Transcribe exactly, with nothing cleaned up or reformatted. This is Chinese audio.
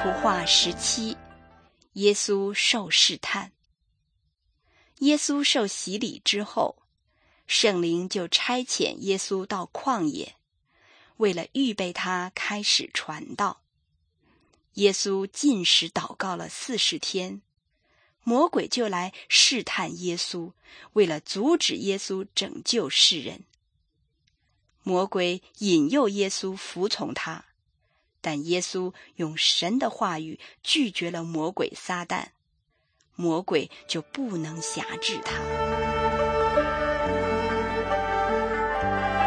图画十七，耶稣受试探。耶稣受洗礼之后，圣灵就差遣耶稣到旷野，为了预备他开始传道。耶稣禁食祷告了四十天，魔鬼就来试探耶稣，为了阻止耶稣拯救世人。魔鬼引诱耶稣服从他，但耶稣用神的话语拒绝了魔鬼撒旦，魔鬼就不能辖制他。